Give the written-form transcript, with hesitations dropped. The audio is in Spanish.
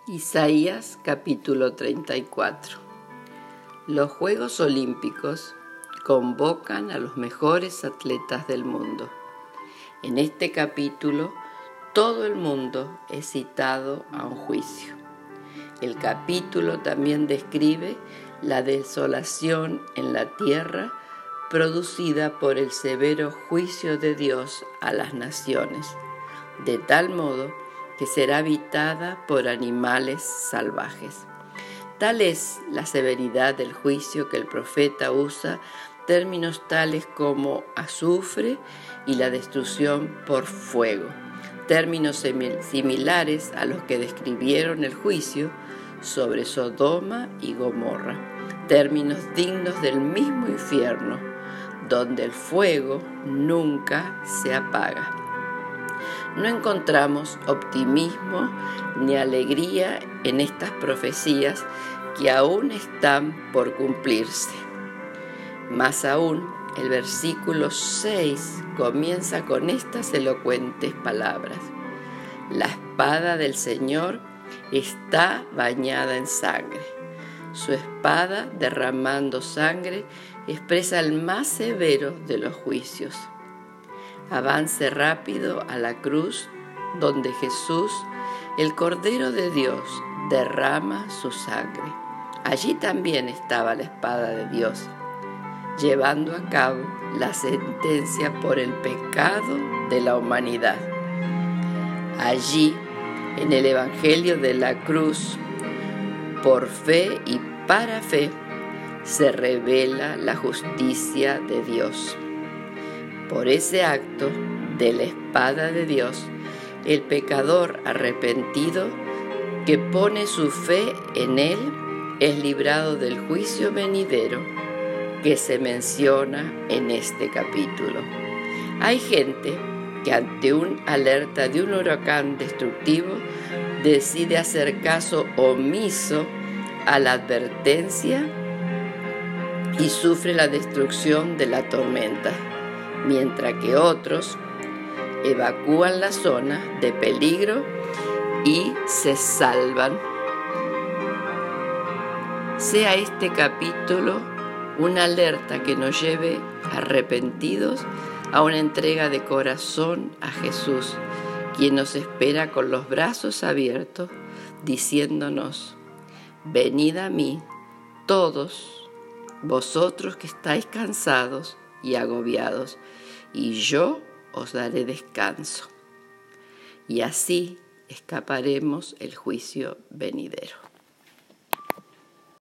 Isaías capítulo 34. Los Juegos Olímpicos convocan a los mejores atletas del mundo. En este capítulo, todo el mundo es citado a un juicio. El capítulo también describe la desolación en la tierra producida por el severo juicio de Dios a las naciones, de tal modo que será habitada por animales salvajes. Tal es la severidad del juicio que el profeta usa términos tales como azufre y la destrucción por fuego, términos similares a los que describieron el juicio sobre Sodoma y Gomorra, términos dignos del mismo infierno, donde el fuego nunca se apaga. No encontramos optimismo ni alegría en estas profecías que aún están por cumplirse. Más aún, el versículo 6 comienza con estas elocuentes palabras: la espada del Señor está bañada en sangre. Su espada, derramando sangre, expresa el más severo de los juicios. Avance rápido a la cruz, donde Jesús, el Cordero de Dios, derrama su sangre. Allí también estaba la espada de Dios, llevando a cabo la sentencia por el pecado de la humanidad. Allí, en el Evangelio de la cruz, por fe y para fe, se revela la justicia de Dios. Por ese acto de la espada de Dios, el pecador arrepentido que pone su fe en Él es librado del juicio venidero que se menciona en este capítulo. Hay gente que ante una alerta de un huracán destructivo decide hacer caso omiso a la advertencia y sufre la destrucción de la tormenta, mientras que otros evacúan la zona de peligro y se salvan. Sea este capítulo una alerta que nos lleve arrepentidos a una entrega de corazón a Jesús, quien nos espera con los brazos abiertos, diciéndonos: venid a mí, todos vosotros que estáis cansados y agobiados, y yo os daré descanso. Y así escaparemos el juicio venidero.